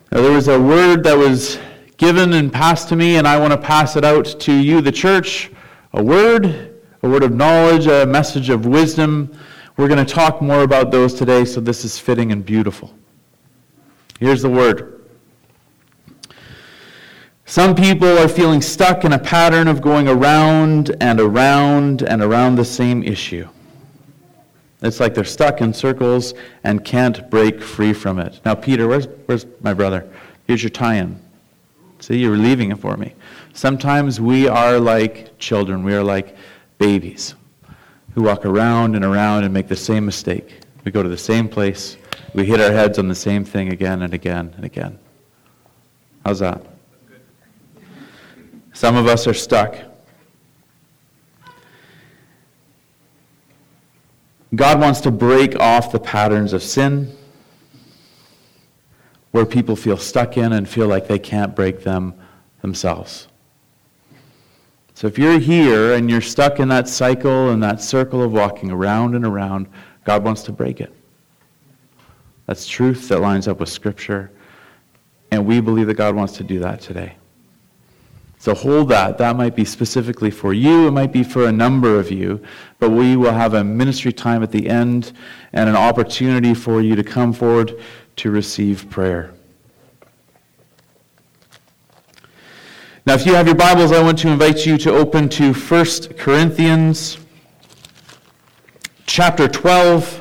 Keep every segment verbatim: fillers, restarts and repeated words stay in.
Now, there was a word that was given and passed to me, and I want to pass it out to you, the church. A word, a word of knowledge, a message of wisdom. We're going to talk more about those today, so this is fitting and beautiful. Here's the word. Some people are feeling stuck in a pattern of going around and around and around the same issue. It's like they're stuck in circles and can't break free from it. Now, Peter, where's, where's my brother? Here's your tie-in. See, you were leaving it for me. Sometimes we are like children. We are like babies who walk around and around and make the same mistake. We go to the same place. We hit our heads on the same thing again and again and again. How's that? Some of us are stuck. God wants to break off the patterns of sin where people feel stuck in and feel like they can't break them themselves. So if you're here and you're stuck in that cycle and that circle of walking around and around, God wants to break it. That's truth that lines up with Scripture, and we believe that God wants to do that today. So hold that. That might be specifically for you. It might be for a number of you. But we will have a ministry time at the end and an opportunity for you to come forward to receive prayer. Now, if you have your Bibles, I want to invite you to open to First Corinthians chapter twelve.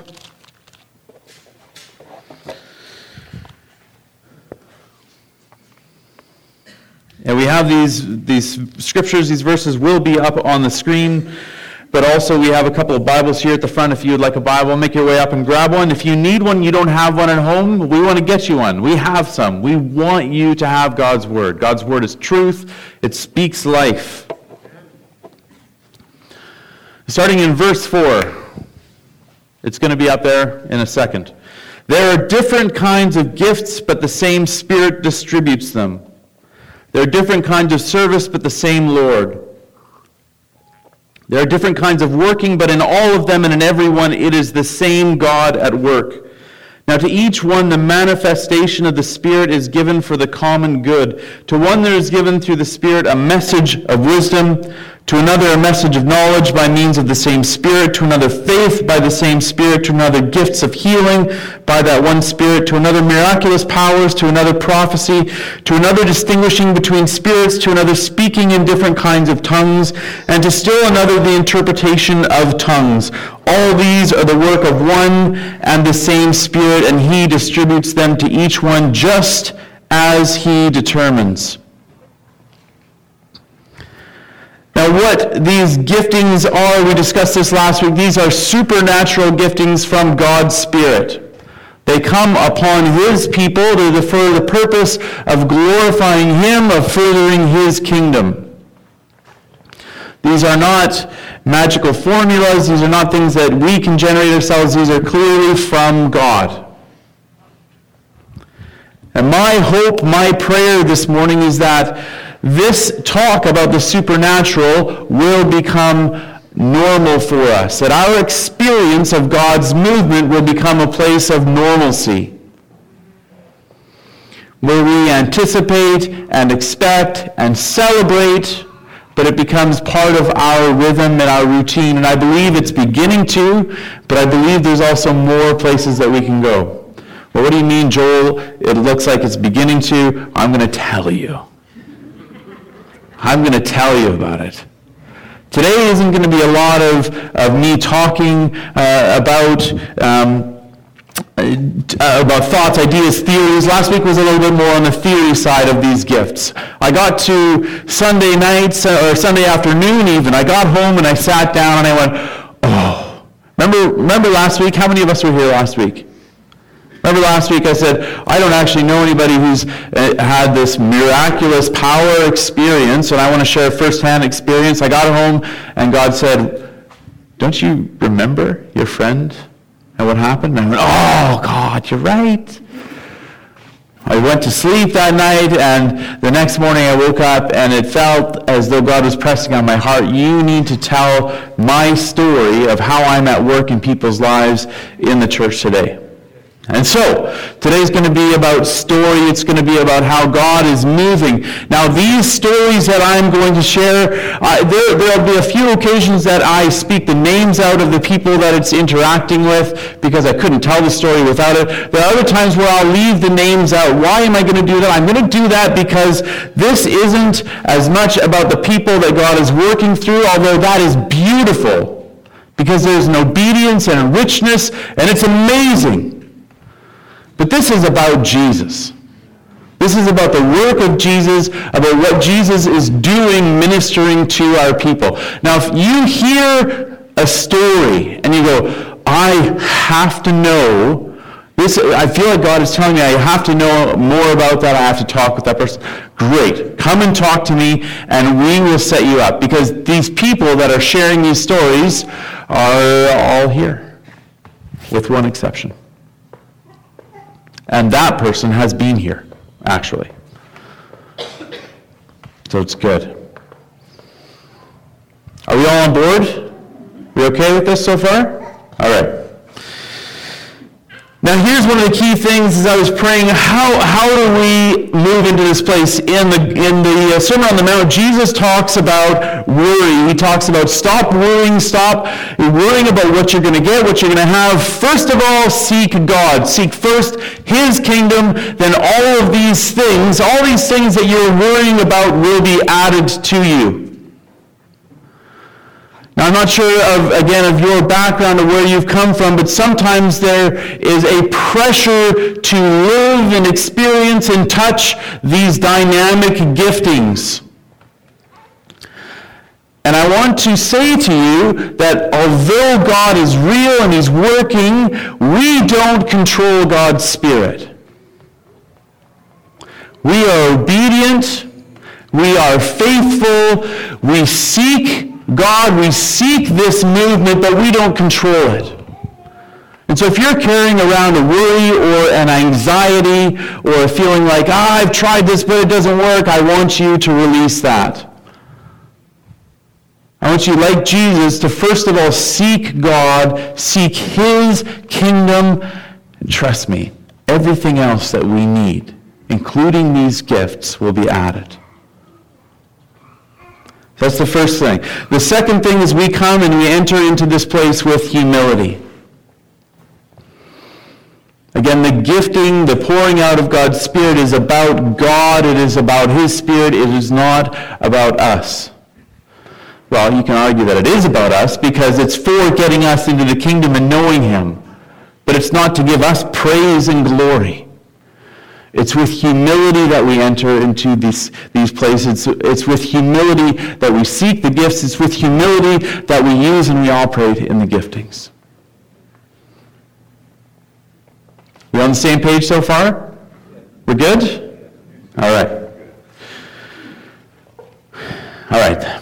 And we have these, these scriptures, these verses will be up on the screen, but also we have a couple of Bibles here at the front. If you would like a Bible, make your way up and grab one. If you need one, you don't have one at home, we want to get you one. We have some. We want you to have God's Word. God's Word is truth. It speaks life. Starting in verse four, it's going to be up there in a second. There are different kinds of gifts, but the same Spirit distributes them. There are different kinds of service, but the same Lord. There are different kinds of working, but in all of them and in every one, it is the same God at work. Now to each one, the manifestation of the Spirit is given for the common good. To one there is given through the Spirit a message of wisdom, to another a message of knowledge by means of the same Spirit, to another faith by the same Spirit, to another gifts of healing by that one Spirit, to another miraculous powers, to another prophecy, to another distinguishing between spirits, to another speaking in different kinds of tongues, and to still another the interpretation of tongues. All these are the work of one and the same Spirit, and He distributes them to each one just as He determines. Now what these giftings are, we discussed this last week, these are supernatural giftings from God's Spirit. They come upon His people for the purpose of glorifying Him, of furthering His kingdom. These are not magical formulas, these are not things that we can generate ourselves, these are clearly from God. And my hope, my prayer this morning is that this talk about the supernatural will become normal for us, that our experience of God's movement will become a place of normalcy, where we anticipate and expect and celebrate, but it becomes part of our rhythm and our routine. And I believe it's beginning to, but I believe there's also more places that we can go. Well, what do you mean, Joel? It looks like it's beginning to. I'm going to tell you. I'm going to tell you about it. Today isn't going to be a lot of, of me talking uh, about um, uh, about thoughts, ideas, theories. Last week was a little bit more on the theory side of these gifts. I got to Sunday nights, uh, or Sunday afternoon even, I got home and I sat down and I went, oh. Remember, remember last week? How many of us were here last week? Remember last week I said, I don't actually know anybody who's uh, had this miraculous power experience, and I want to share a first-hand experience. I got home, and God said, don't you remember your friend and what happened? And I went, oh, God, you're right. I went to sleep that night, and the next morning I woke up, and it felt as though God was pressing on my heart, you need to tell my story of how I'm at work in people's lives in the church today. And so, today's going to be about story. It's going to be about how God is moving. Now, these stories that I'm going to share, uh, there there will be a few occasions that I speak the names out of the people that it's interacting with, because I couldn't tell the story without it. There are other times where I'll leave the names out. Why am I going to do that? I'm going to do that because this isn't as much about the people that God is working through, although that is beautiful, because there's an obedience and a richness, and it's amazing. But this is about Jesus. This is about the work of Jesus, about what Jesus is doing, ministering to our people. Now, if you hear a story and you go, I have to know this, I feel like God is telling me I have to know more about that, I have to talk with that person. Great. Come and talk to me, and we will set you up. Because these people that are sharing these stories are all here, with one exception. And that person has been here, actually. So it's good. Are we all on board? We okay with this so far? All right. Now here's one of the key things as I was praying, how how do we move into this place? In the in the Sermon on the Mount, Jesus talks about worry. He talks about stop worrying, stop worrying about what you're going to get, what you're going to have. First of all, seek God. Seek first His kingdom, then all of these things, all these things that you're worrying about will be added to you. Now, I'm not sure, of again, of your background or where you've come from, but sometimes there is a pressure to live and experience and touch these dynamic giftings. And I want to say to you that although God is real and He's working, we don't control God's Spirit. We are obedient. We are faithful. We seek God, we seek this movement, but we don't control it. And so if you're carrying around a worry or an anxiety or a feeling like, ah, I've tried this, but it doesn't work, I want you to release that. I want you, like Jesus, to first of all seek God, seek His kingdom, and trust me, everything else that we need, including these gifts, will be added. That's the first thing. The second thing is we come and we enter into this place with humility. Again, the gifting, the pouring out of God's Spirit is about God. It is about His Spirit. It is not about us. Well, you can argue that it is about us because it's for getting us into the kingdom and knowing Him. But it's not to give us praise and glory. It's with humility that we enter into these, these places. It's, it's with humility that we seek the gifts. It's with humility that we use and we operate in the giftings. We on the same page so far? We're good? All right. All right.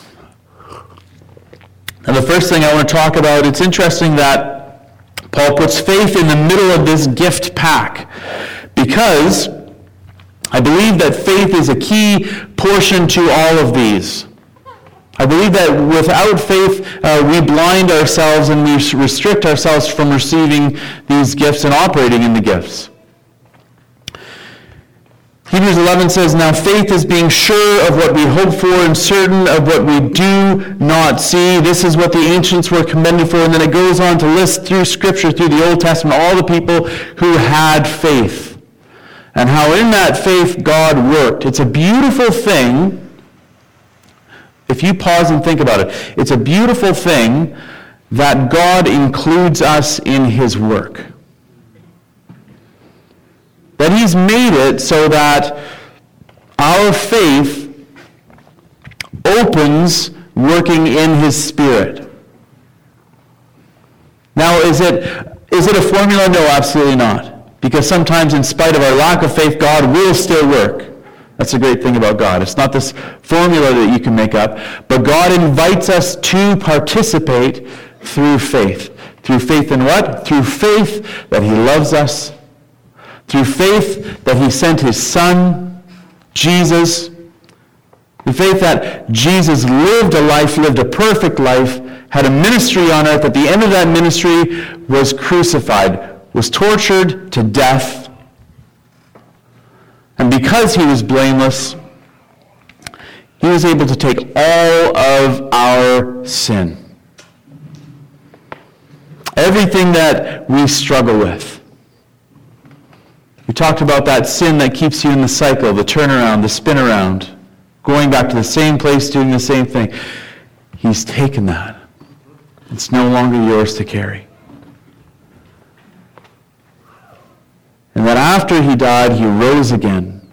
Now the first thing I want to talk about, it's interesting that Paul puts faith in the middle of this gift pack. Because I believe that faith is a key portion to all of these. I believe that without faith, uh, we blind ourselves and we restrict ourselves from receiving these gifts and operating in the gifts. Hebrews eleven says, now faith is being sure of what we hope for and certain of what we do not see. This is what the ancients were commended for. And then it goes on to list through Scripture, through the Old Testament, all the people who had faith. And how in that faith God worked. It's a beautiful thing, if you pause and think about it, it's a beautiful thing that God includes us in His work. That He's made it so that our faith opens working in His Spirit. Now, is it, is it a formula? No, absolutely not. Because sometimes, in spite of our lack of faith, God will still work. That's the great thing about God. It's not this formula that you can make up, but God invites us to participate through faith. Through faith in what? Through faith that He loves us. Through faith that He sent His Son, Jesus. Through faith that Jesus lived a life, lived a perfect life, had a ministry on earth. At the end of that ministry was crucified, was tortured to death, and because he was blameless, he was able to take all of our sin. Everything that we struggle with. We talked about that sin that keeps you in the cycle, the turnaround, the spin around, going back to the same place, doing the same thing. He's taken that. It's no longer yours to carry. And that after he died, he rose again.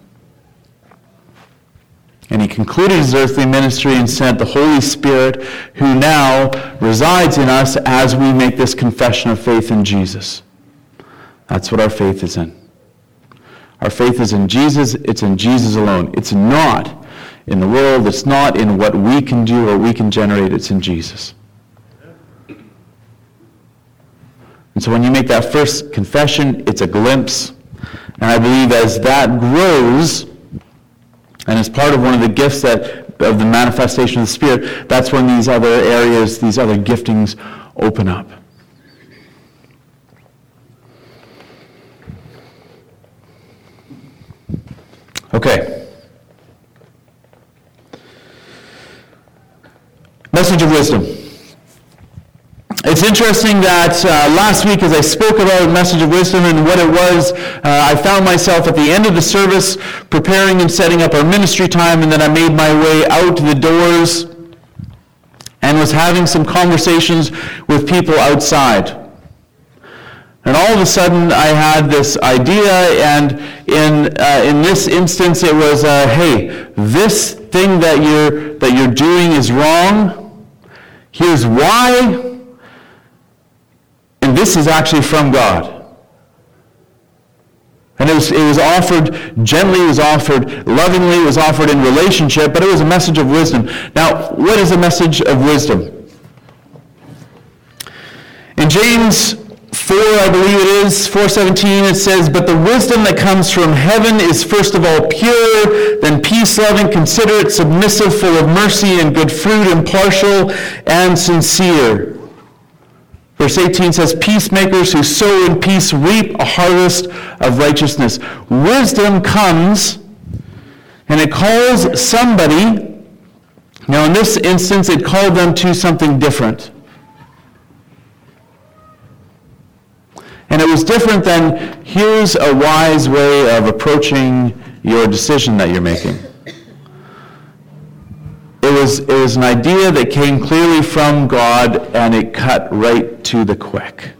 And he concluded his earthly ministry and sent the Holy Spirit, who now resides in us as we make this confession of faith in Jesus. That's what our faith is in. Our faith is in Jesus. It's in Jesus alone. It's not in the world. It's not in what we can do or we can generate. It's in Jesus. And so when you make that first confession, it's a glimpse. And I believe as that grows, and as part of one of the gifts that of the manifestation of the Spirit, that's when these other areas, these other giftings open up. Okay. Message of wisdom. It's interesting that uh, last week as I spoke about message of wisdom and what it was, uh, I found myself at the end of the service preparing and setting up our ministry time, and then I made my way out the doors and was having some conversations with people outside. And all of a sudden I had this idea, and in uh, in this instance it was, uh, hey, this thing that you're that you're doing is wrong. Here's why. And this is actually from God. And it was, it was offered gently, it was offered lovingly, it was offered in relationship, but it was a message of wisdom. Now, what is a message of wisdom? In James four, I believe it is, four seventeen, it says, "But the wisdom that comes from heaven is first of all pure, then peace-loving, considerate, submissive, full of mercy and good fruit, impartial and sincere." Verse eighteen says, "Peacemakers who sow in peace reap a harvest of righteousness." Wisdom comes, and it calls somebody. Now in this instance, it called them to something different. And it was different than, here's a wise way of approaching your decision that you're making. It was, it was an idea that came clearly from God, and it cut right to the quick.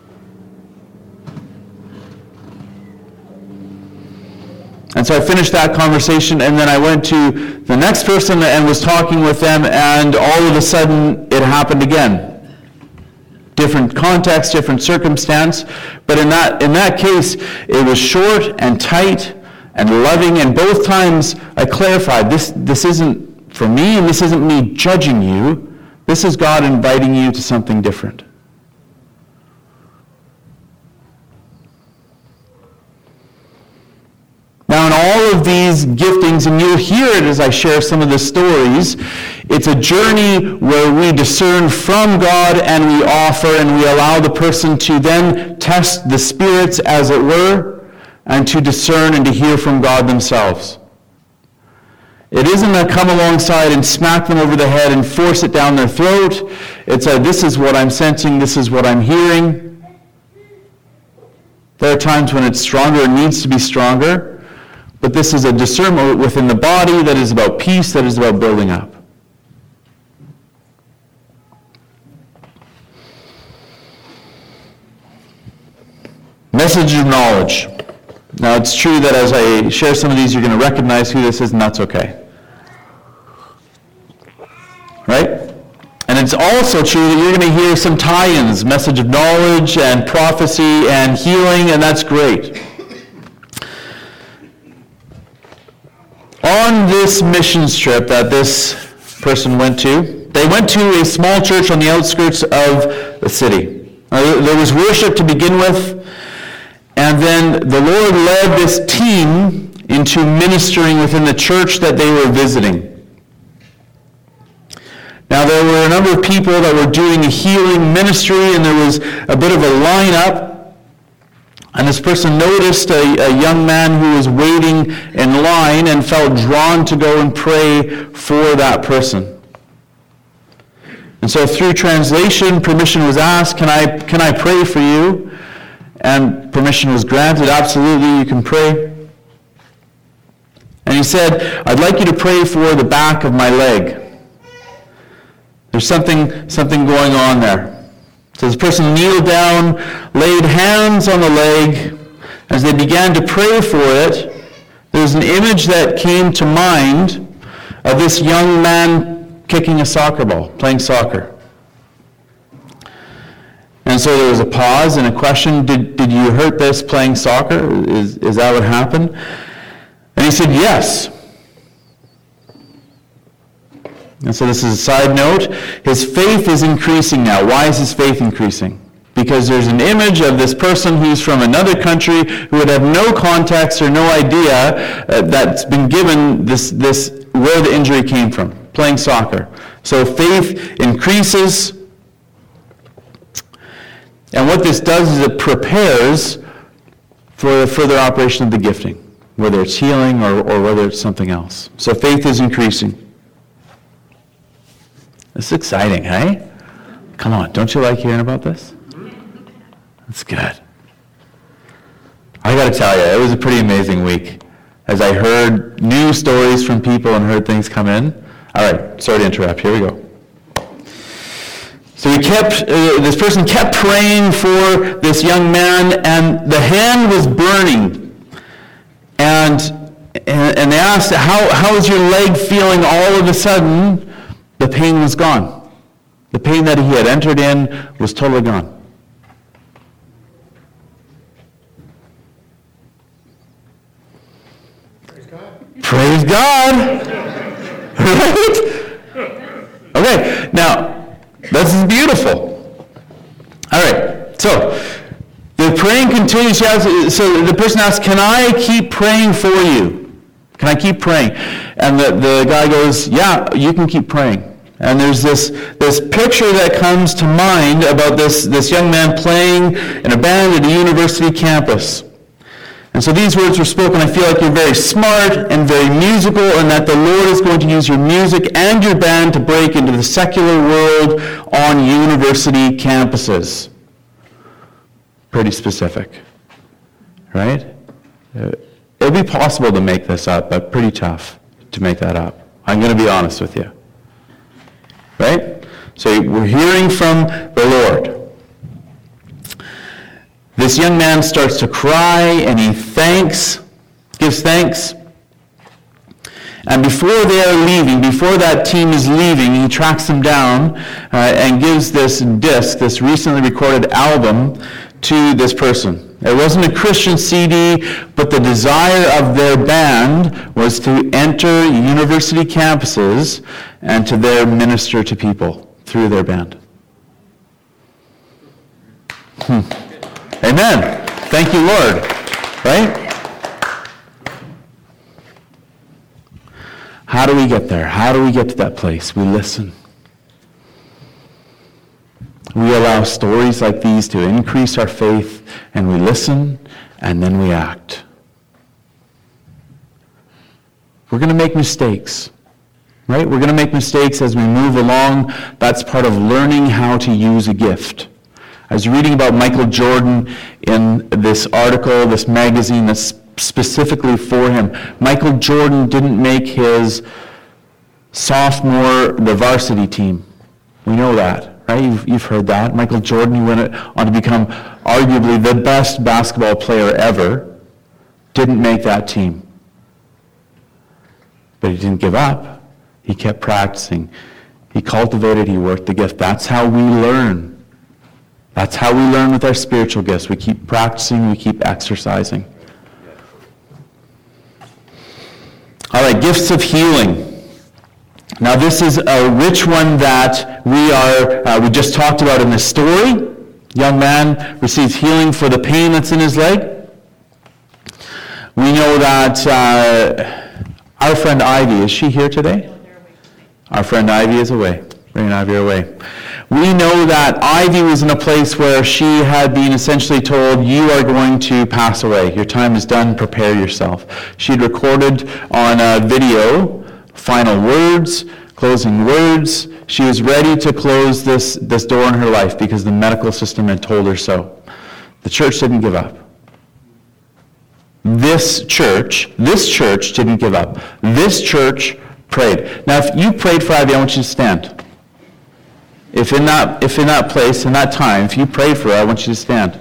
And so I finished that conversation, and then I went to the next person and was talking with them, and all of a sudden it happened again. Different context, different circumstance, but in that in that case, it was short and tight and loving, and both times I clarified, this this isn't for me, and this isn't me judging you. This is God inviting you to something different. Now, in all of these giftings, and you'll hear it as I share some of the stories, it's a journey where we discern from God and we offer, and we allow the person to then test the spirits, as it were, and to discern and to hear from God themselves. It isn't a come alongside and smack them over the head and force it down their throat. It's a, this is what I'm sensing, this is what I'm hearing. There are times when it's stronger and needs to be stronger. But this is a discernment within the body that is about peace, that is about building up. Message of knowledge. Now, it's true that as I share some of these, you're going to recognize who this is, and that's okay. Right? And it's also true that you're going to hear some tie-ins, message of knowledge and prophecy and healing, and that's great. On this missions trip that this person went to, they went to a small church on the outskirts of the city. Uh, there was worship to begin with, and then the Lord led this team into ministering within the church that they were visiting. Now, there were a number of people that were doing a healing ministry, and there was a bit of a lineup And this person noticed a, a young man who was waiting in line and felt drawn to go and pray for that person. And so through translation, permission was asked, can I, can I pray for you? And permission was granted. Absolutely, you can pray. And he said, I'd like you to pray for the back of my leg. There's something, something going on there. So this person kneeled down, laid hands on the leg. As they began to pray for it, there was an image that came to mind of this young man kicking a soccer ball, playing soccer. And so there was a pause and a question, did, did you hurt this playing soccer? Is, is that what happened? And he said, yes. And so this is a side note. His faith is increasing now. Why is his faith increasing? Because there's an image of this person who's from another country who would have no context or no idea uh, that's been given this, this where the injury came from, playing soccer. So faith increases. And what this does is it prepares for the further operation of the gifting, whether it's healing or, or whether it's something else. So faith is increasing. This is exciting, hey? Come on, don't you like hearing about this? That's good. I got to tell you, it was a pretty amazing week as I heard new stories from people and heard things come in. All right, sorry to interrupt. Here we go. So we kept, uh, this person kept praying for this young man, and the hand was burning. And, and, and they asked, how, how is your leg feeling? All of a sudden, the pain was gone. The pain that he had entered in was totally gone. Praise God. Praise God! Right? Okay, now, this is beautiful. All right, so the praying continues. So the person asks, can I keep praying for you? Can I keep praying? And the, the guy goes, yeah, you can keep praying. And there's this, this picture that comes to mind about this, this young man playing in a band at a university campus. And so these words were spoken. I feel like you're very smart and very musical, and that the Lord is going to use your music and your band to break into the secular world on university campuses. Pretty specific, right? Uh, it'll be possible to make this up, but pretty tough to make that up. I'm going to be honest with you. Right? So we're hearing from the Lord. This young man starts to cry, and he thanks, gives thanks. And before they are leaving, before that team is leaving, he tracks them down uh, and gives this disc, this recently recorded album, to this person. It wasn't a Christian C D, but the desire of their band was to enter university campuses and to there minister to people through their band. Hmm. Amen. Thank you, Lord. Right? How do we get there? How do we get to that place? We listen. We allow stories like these to increase our faith, and we listen, and then we act. We're going to make mistakes, right? We're going to make mistakes as we move along. That's part of learning how to use a gift. I was reading about Michael Jordan in this article, this magazine that's specifically for him. Michael Jordan didn't make his sophomore, the varsity team. We know that. Right? You've, you've heard that. Michael Jordan went on to become arguably the best basketball player ever. Didn't make that team. But he didn't give up. He kept practicing. He cultivated, he worked the gift. That's how we learn. That's how we learn with our spiritual gifts. We keep practicing, we keep exercising. All right, gifts of healing. Now this is a rich one that we are, uh, we just talked about in this story. Young man receives healing for the pain that's in his leg. We know that uh, our friend Ivy, is she here today? Our friend Ivy is away. Bring Ivy your way. We know that Ivy was in a place where she had been essentially told, you are going to pass away. Your time is done. Prepare yourself. She'd recorded on a video final words, closing words. She was ready to close this, this door in her life because the medical system had told her so. The church didn't give up. This church, this church didn't give up. This church prayed. Now, if you prayed for Ivy, I want you to stand. If in that, if in that place, in that time, if you prayed for her, I want you to stand.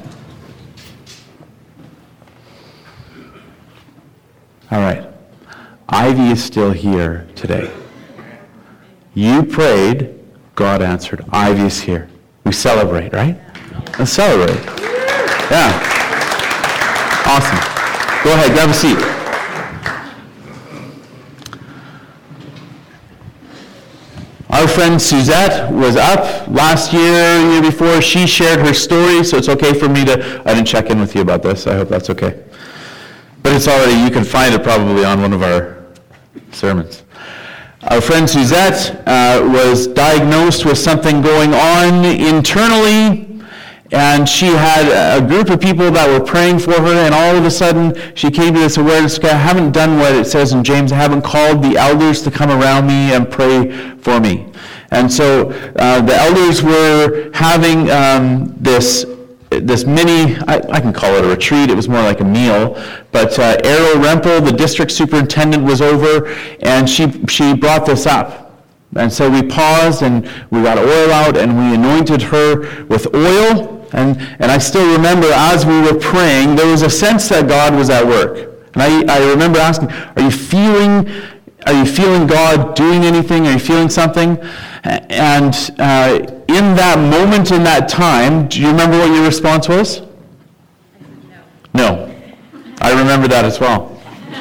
All right. Ivy is still here today. You prayed, God answered. Ivy is here. We celebrate, right? Let's celebrate. Yeah. Awesome. Go ahead, grab a seat. Our friend Suzette was up last year, year before. She shared her story, so it's okay for me to, I didn't check in with you about this. I hope that's okay. But it's already, you can find it probably on one of our sermons. Our friend Suzette uh, was diagnosed with something going on internally, and she had a group of people that were praying for her, and all of a sudden she came to this awareness, I haven't done what it says in James, I haven't called the elders to come around me and pray for me. And so uh, the elders were having um, this this mini, I, I can call it a retreat, it was more like a meal, but uh, Errol Rempel, the district superintendent, was over, and she she brought this up. And so we paused, and we got oil out, and we anointed her with oil. And, and I still remember as we were praying, there was a sense that God was at work. And I, I remember asking, are you feeling are you feeling God doing anything? Are you feeling something? And uh, in that moment, in that time, do you remember what your response was? No. No. I remember that as well.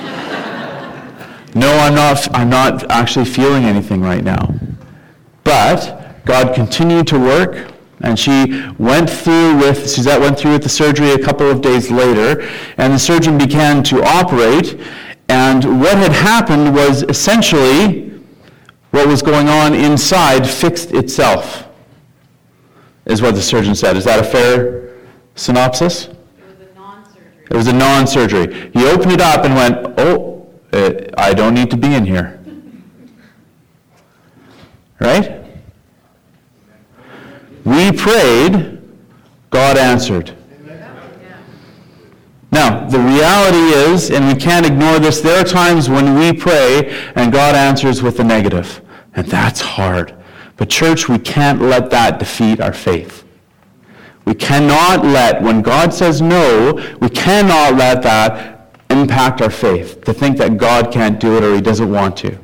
No, I'm not, I'm not actually feeling anything right now. But God continued to work. And she went through with, Suzette went through with the surgery a couple of days later, and the surgeon began to operate, and what had happened was essentially what was going on inside fixed itself, is what the surgeon said. Is that a fair synopsis? It was a non-surgery. It was a non-surgery. He opened it up and went, oh, uh, I don't need to be in here. Right? We prayed, God answered. Now, the reality is, and we can't ignore this, there are times when we pray and God answers with a negative. And that's hard. But church, we can't let that defeat our faith. We cannot let, when God says no, we cannot let that impact our faith, to think that God can't do it or he doesn't want to.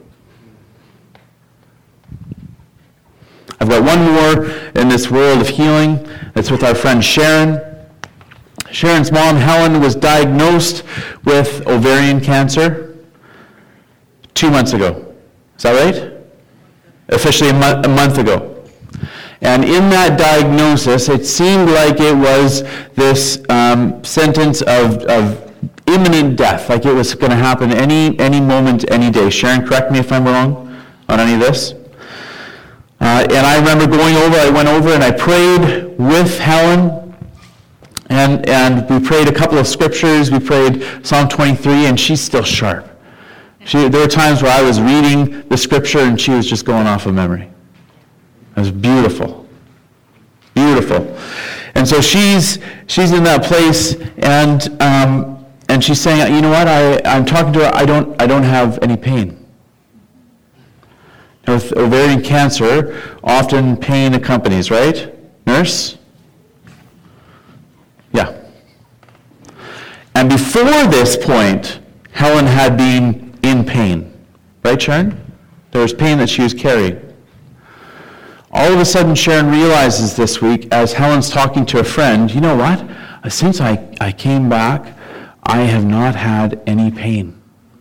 I've got one more in this world of healing. It's with our friend Sharon. Sharon's mom, Helen, was diagnosed with ovarian cancer two months ago. Is that right? Officially a, mo- a month ago. And in that diagnosis, it seemed like it was this um, sentence of, of imminent death, like it was going to happen any any moment, any day. Sharon, correct me if I'm wrong on any of this. Uh, and I remember going over, I went over and I prayed with Helen, and and we prayed a couple of scriptures. We prayed Psalm twenty-three, and she's still sharp. She, there were times where I was reading the scripture and she was just going off of memory. It was beautiful. Beautiful. And so she's she's in that place, and um, and she's saying, you know what, I, I'm talking to her, I don't I don't have any pain. Now, with ovarian cancer, often pain accompanies, right? Nurse? Yeah. And before this point, Helen had been in pain. Right, Sharon? There was pain that she was carrying. All of a sudden, Sharon realizes this week, as Helen's talking to a friend, you know what? Since I, I came back, I have not had any pain.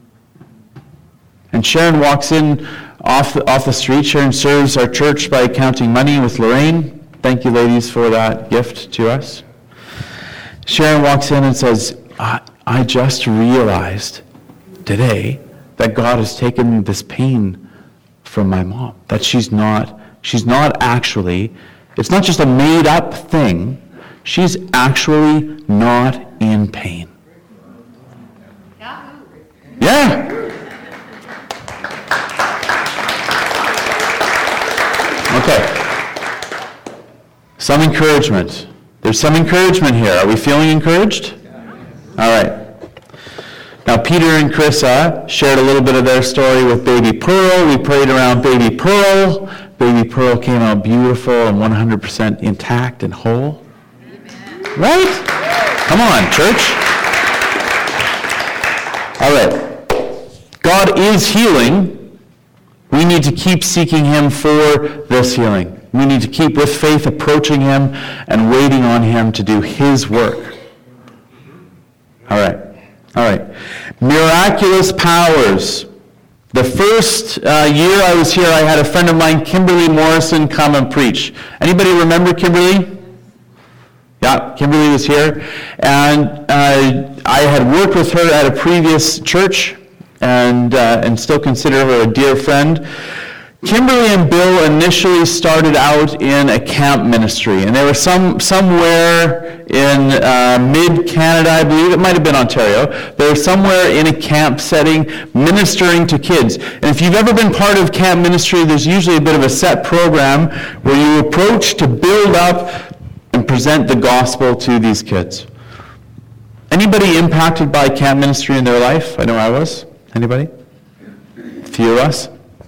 And Sharon walks in off the, off the street. Sharon serves our church by counting money with Lorraine. Thank you, ladies, for that gift to us. Sharon walks in and says, I, I just realized today that God has taken this pain from my mom, that she's not She's not actually, it's not just a made-up thing. She's actually not in pain. Yeah. Okay. Some encouragement. There's some encouragement here. Are we feeling encouraged? All right. Now, Peter and Carissa shared a little bit of their story with baby Pearl. We prayed around baby Pearl. Baby Pearl came out beautiful and one hundred percent intact and whole. Amen. Right? Come on, church. All right. God is healing. We need to keep seeking him for this healing. We need to keep with faith approaching him and waiting on him to do his work. All right. All right. Miraculous powers. The first uh, year I was here, I had a friend of mine, Kimberly Morrison, come and preach. Anybody remember Kimberly? Yeah, Kimberly was here. And uh, I had worked with her at a previous church and, uh, and still consider her a dear friend. Kimberly and Bill initially started out in a camp ministry, and they were some somewhere in uh, mid-Canada, I believe. It might have been Ontario. They were somewhere in a camp setting ministering to kids. And if you've ever been part of camp ministry, there's usually a bit of a set program where you approach to build up and present the gospel to these kids. Anybody impacted by camp ministry in their life? I know I was. Anybody? A few of us.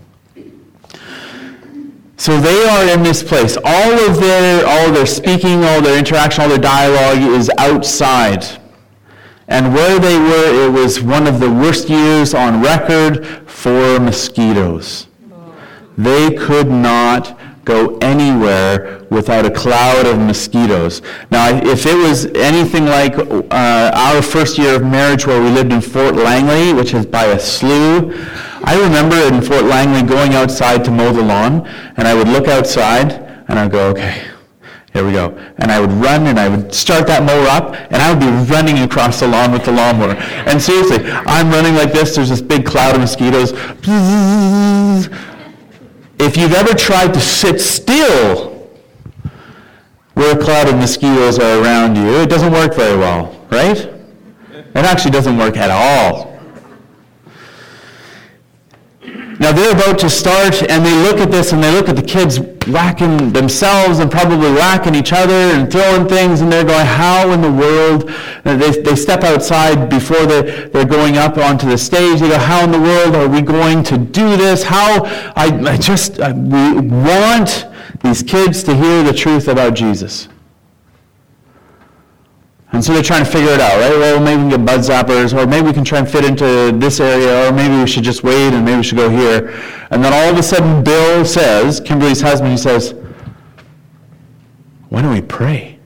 So they are in this place. All of their, all of their speaking, all their interaction, all their dialogue is outside. And where they were, it was one of the worst years on record for mosquitoes. They could not go anywhere without a cloud of mosquitoes. Now, if it was anything like uh, our first year of marriage where we lived in Fort Langley, which is by a slough, I remember in Fort Langley going outside to mow the lawn, and I would look outside, and I'd go, okay, here we go. And I would run, and I would start that mower up, and I would be running across the lawn with the lawnmower. And seriously, I'm running like this, there's this big cloud of mosquitoes. If you've ever tried to sit still where a cloud of mosquitoes are around you, it doesn't work very well, right? It actually doesn't work at all. Now they're about to start, and they look at this, and they look at the kids whacking themselves and probably whacking each other and throwing things, and they're going, how in the world? And they, they step outside before they're, they're going up onto the stage. They go, how in the world are we going to do this? How? I, I just, I, we want these kids to hear the truth about Jesus. And so they're trying to figure it out, right? Well, maybe we can get bud zappers, or maybe we can try and fit into this area, or maybe we should just wait, and maybe we should go here. And then all of a sudden, Bill says, Kimberly's husband, he says, why don't we pray?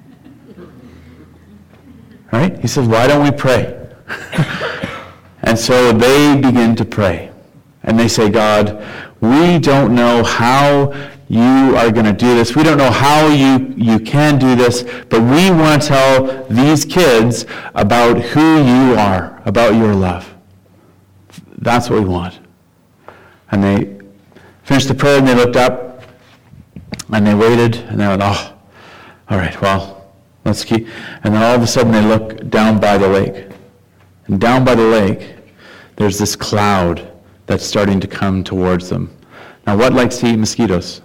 Right? He says, why don't we pray? And so they begin to pray. And they say, God, we don't know how you are going to do this. We don't know how you, you can do this, but we want to tell these kids about who you are, about your love. That's what we want. And they finished the prayer, and they looked up, and they waited, and they went, oh, all right, well, let's keep. And then all of a sudden they look down by the lake. And down by the lake, there's this cloud that's starting to come towards them. Now, what likes to eat mosquitoes?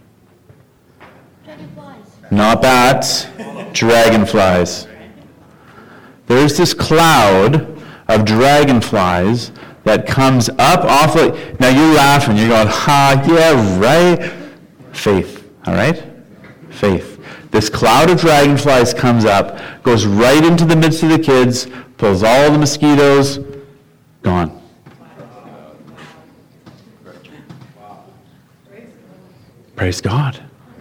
Not bats, dragonflies. There's this cloud of dragonflies that comes up off the... Now you're laughing, you're going, ha, yeah, right. Faith, all right? Faith. This cloud of dragonflies comes up, goes right into the midst of the kids, pulls all the mosquitoes, gone. Praise God.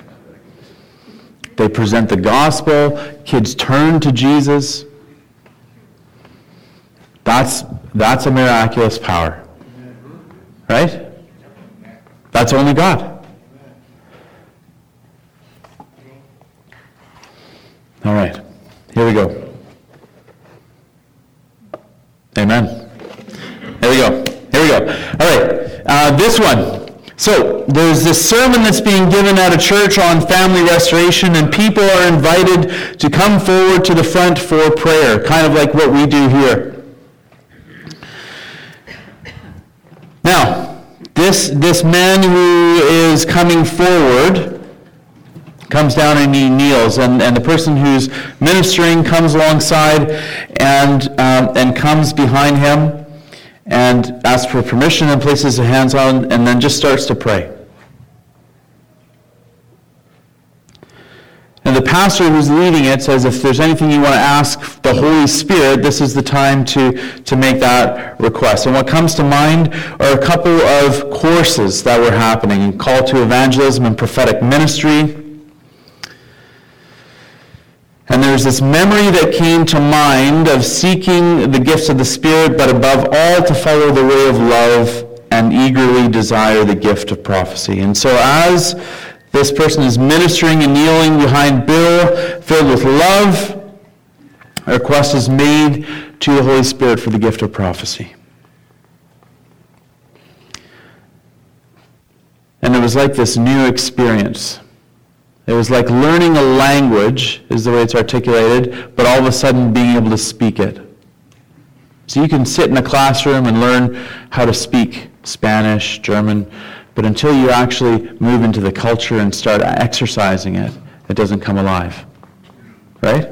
They present the gospel. Kids turn to Jesus. That's, that's a miraculous power. Right? That's only God. All right. Here we go. Amen. Here we go. Here we go. All right. Uh, this one. So, there's this sermon that's being given at a church on family restoration, and people are invited to come forward to the front for prayer, kind of like what we do here. Now, this, this man who is coming forward comes down and he kneels, and, and the person who's ministering comes alongside and, um, and comes behind him and asks for permission and places his hands on, and then just starts to pray. And the pastor who's leading it says, if there's anything you want to ask the Holy Spirit, this is the time to, to make that request. And what comes to mind are a couple of courses that were happening, Call to Evangelism and Prophetic Ministry. And there's this memory that came to mind of seeking the gifts of the Spirit, but above all to follow the way of love and eagerly desire the gift of prophecy. And so as this person is ministering and kneeling behind Bill, filled with love, a request is made to the Holy Spirit for the gift of prophecy. And it was like this new experience. It was like learning a language, is the way it's articulated, but all of a sudden being able to speak it. So you can sit in a classroom and learn how to speak Spanish, German, but until you actually move into the culture and start exercising it, it doesn't come alive. Right?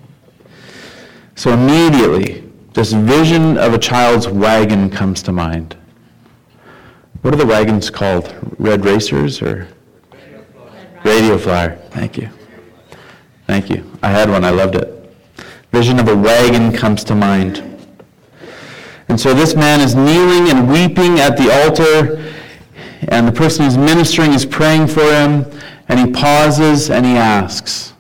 So immediately, this vision of a child's wagon comes to mind. What are the wagons called? Red racers or... Radio flyer. Thank you. Thank you. I had one. I loved it. Vision of a wagon comes to mind. And so this man is kneeling and weeping at the altar, and the person who's ministering is praying for him, and he pauses and he asks,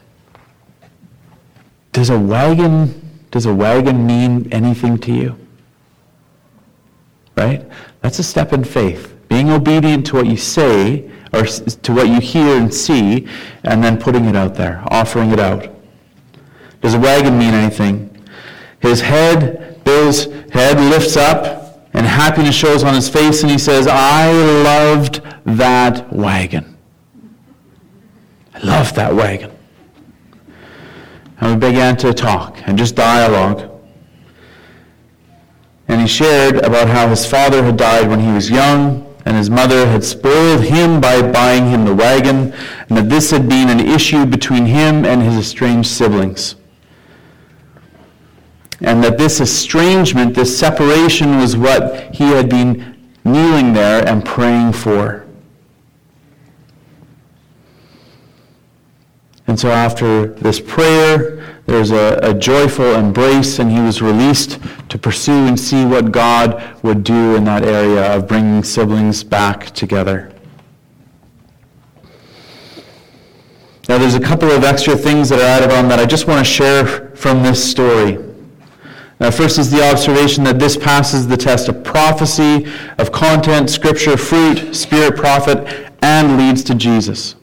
Does a wagon, does a wagon mean anything to you? Right? That's a step in faith. Being obedient to what you say, or to what you hear and see, and then putting it out there, offering it out. Does a wagon mean anything? His head, Bill's head lifts up, and happiness shows on his face, and he says, I loved that wagon. I loved that wagon. And we began to talk, and just dialogue. And he shared about how his father had died when he was young, and his mother had spoiled him by buying him the wagon, and that this had been an issue between him and his estranged siblings. And that this estrangement, this separation, was what he had been kneeling there and praying for. And so after this prayer, there's a, a joyful embrace, and he was released to pursue and see what God would do in that area of bringing siblings back together. Now there's a couple of extra things that are added on that I just want to share from this story. Now first is the observation that this passes the test of prophecy, of content, scripture, fruit, spirit, prophet, and leads to Jesus.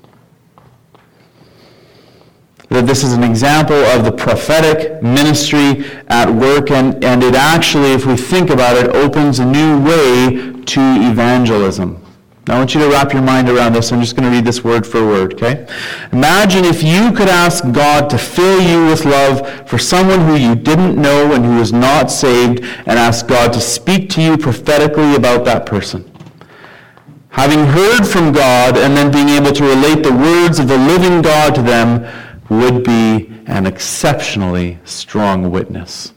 That this is an example of the prophetic ministry at work, and, and it actually, if we think about it, opens a new way to evangelism. Now I want you to wrap your mind around this. I'm just going to read this word for word, okay? Imagine if you could ask God to fill you with love for someone who you didn't know and who was not saved, and ask God to speak to you prophetically about that person. Having heard from God and then being able to relate the words of the living God to them would be an exceptionally strong witness.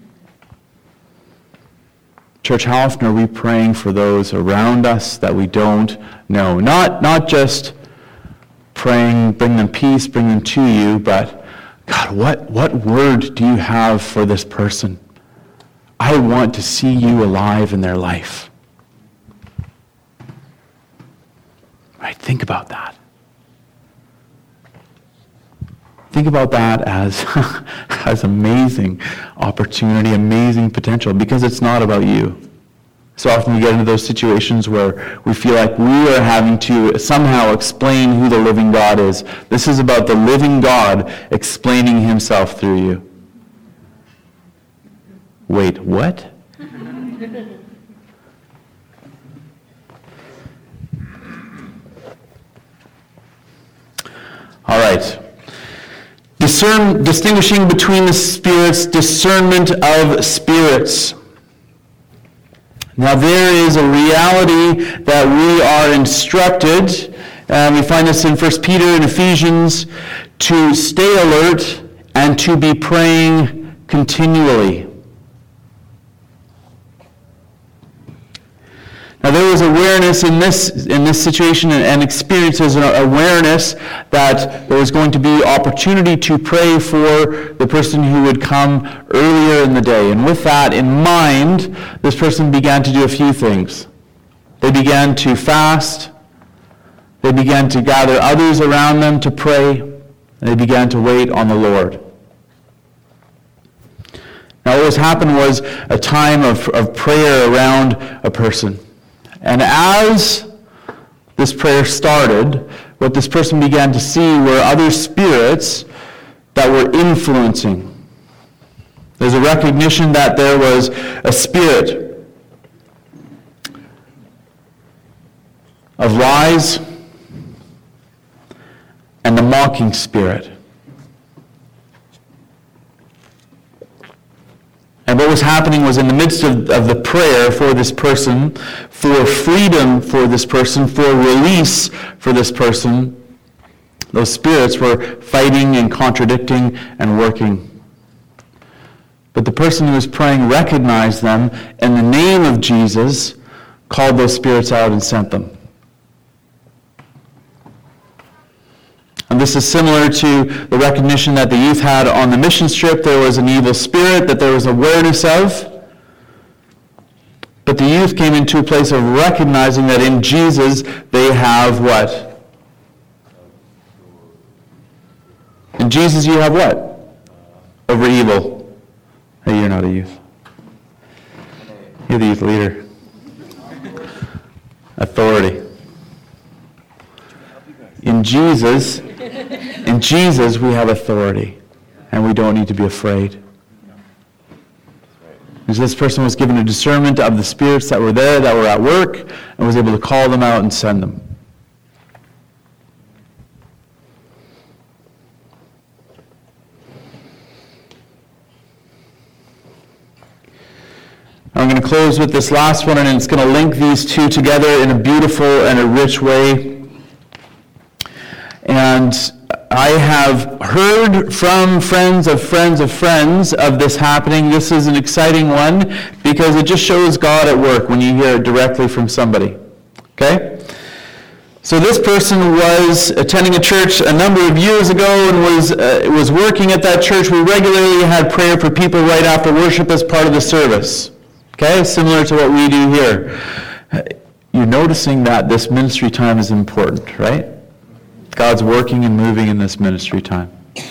Church, how often are we praying for those around us that we don't know? Not, not just praying, bring them peace, bring them to you, but God, what, what word do you have for this person? I want to see you alive in their life. Right? Think about that. Think about that as, as amazing opportunity, amazing potential, because it's not about you. So often we get into those situations where we feel like we are having to somehow explain who the living God is. This is about the living God explaining himself through you. Wait, what? right. Discern, distinguishing between the spirits, discernment of spirits. Now there is a reality that we are instructed, and we find this in First Peter and Ephesians, to stay alert and to be praying continually. Now there was awareness in this in this situation and, and experiences, an awareness that there was going to be opportunity to pray for the person who would come earlier in the day. And with that in mind, this person began to do a few things. They began to fast. They began to gather others around them to pray. And they began to wait on the Lord. Now what was happened was a time of, of prayer around a person. And as this prayer started, what this person began to see were other spirits that were influencing. There's a recognition that there was a spirit of lies and the mocking spirit. And what was happening was in the midst of, of the prayer for this person, for freedom for this person, for release for this person, those spirits were fighting and contradicting and working. But the person who was praying recognized them, in the name of Jesus, called those spirits out and sent them. And this is similar to the recognition that the youth had on the mission trip. There was an evil spirit that there was awareness of. But the youth came into a place of recognizing that in Jesus they have what? In Jesus you have what? Over evil. Hey, you're not a youth. You're the youth leader. Authority. In Jesus, in Jesus we have authority, and we don't need to be afraid. Because this person was given a discernment of the spirits that were there, that were at work, and was able to call them out and send them. I'm going to close with this last one, and it's going to link these two together in a beautiful and a rich way. And I have heard from friends of friends of friends of this happening. This is an exciting one because it just shows God at work when you hear it directly from somebody. Okay? So this person was attending a church a number of years ago and was uh, was working at that church. We regularly had prayer for people right after worship as part of the service. Okay? Similar to what we do here. You're noticing that this ministry time is important, right? God's working and moving in this ministry time.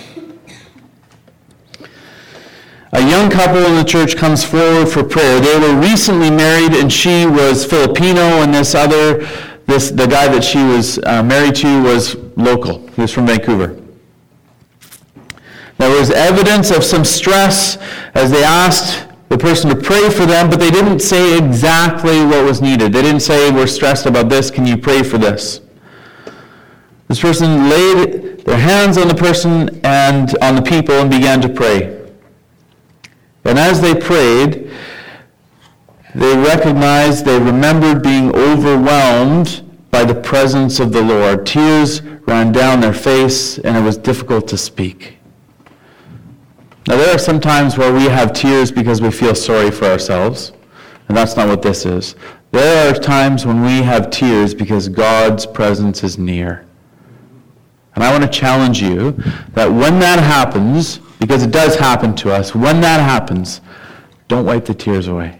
A young couple in the church comes forward for prayer. They were recently married, and she was Filipino, and this other, this the guy that she was uh, married to was local. He was from Vancouver. There was evidence of some stress as they asked the person to pray for them, but they didn't say exactly what was needed. They didn't say, "We're stressed about this, can you pray for this?" This person laid their hands on the person and on the people and began to pray. And as they prayed, they recognized, they remembered being overwhelmed by the presence of the Lord. Tears ran down their face, and it was difficult to speak. Now, there are some times where we have tears because we feel sorry for ourselves, and that's not what this is. There are times when we have tears because God's presence is near. And I want to challenge you that when that happens, because it does happen to us, when that happens, don't wipe the tears away.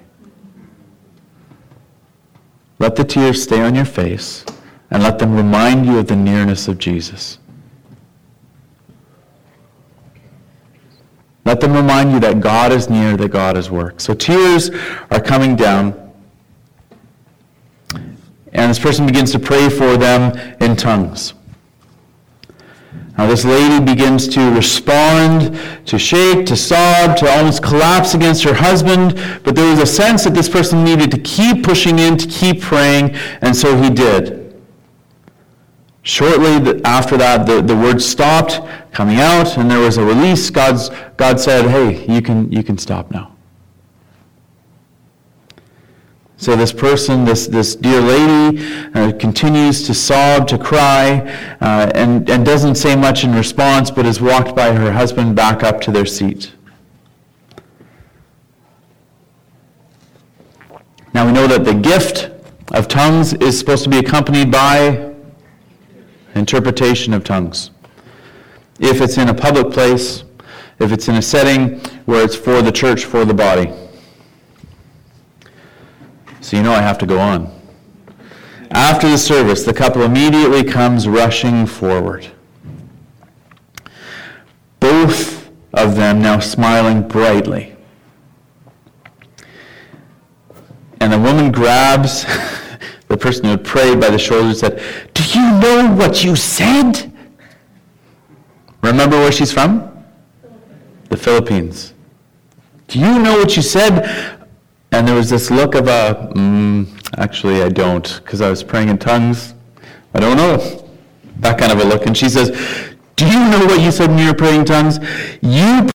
Let the tears stay on your face and let them remind you of the nearness of Jesus. Let them remind you that God is near, that God is work. So tears are coming down, and this person begins to pray for them in tongues. Now this lady begins to respond, to shake, to sob, to almost collapse against her husband, but there was a sense that this person needed to keep pushing in, to keep praying, and so he did. Shortly after that, the, the word stopped coming out, and there was a release. God's, God said, hey, you can, you can stop now. So this person, this, this dear lady, uh, continues to sob, to cry, uh, and, and doesn't say much in response, but is walked by her husband back up to their seat. Now we know that the gift of tongues is supposed to be accompanied by interpretation of tongues. If it's in a public place, if it's in a setting where it's for the church, for the body. So you know I have to go on. After the service, the couple immediately comes rushing forward. Both of them now smiling brightly. And the woman grabs the person who had prayed by the shoulder and said, "Do you know what you said?" Remember where she's from? The Philippines. "Do you know what you said?" And there was this look of a, mm, actually I don't, because I was praying in tongues. I don't know. That kind of a look. And she says, "Do you know what you said when you were praying in tongues? You